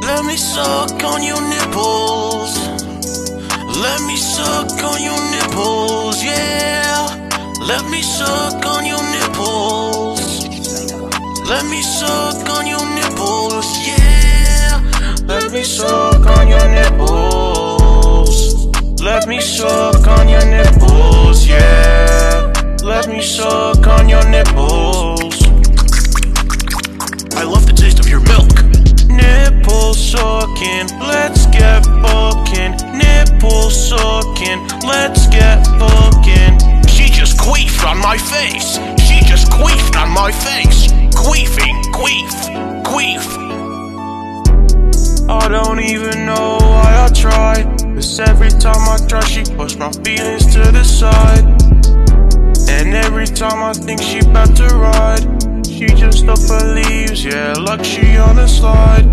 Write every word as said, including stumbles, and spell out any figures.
Let me suck on your nipples. Let me suck on your nipples, yeah. Let me suck on your nipples. Let me suck on your nipples, yeah. Let me suck on your nipples. Let me suck on your nipples, yeah. Let me suck on your nipples. I love the taste of your milk. Nipple sucking, let's get fucking. Nipple sucking, let's get fucking. She just queefed on my face. She just queefed on my face. Queefing, queef, queef. I don't even know why I try, 'cause every time I try she push my feelings to the side. And every time I think she about to ride, she just up her leaves, yeah, like she on a slide.